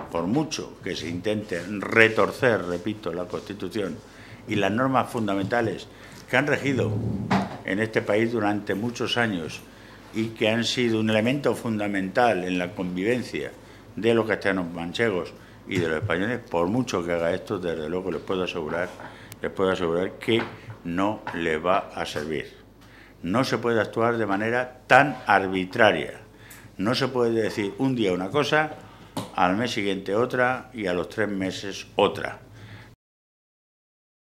por mucho que se intente retorcer, repito, la Constitución y las normas fundamentales que han regido en este país durante muchos años y que han sido un elemento fundamental en la convivencia de los castellanos manchegos y de los españoles, por mucho que haga esto, desde luego les puedo asegurar que no le va a servir. No se puede actuar de manera tan arbitraria. No se puede decir un día una cosa, al mes siguiente otra y a los 3 meses otra.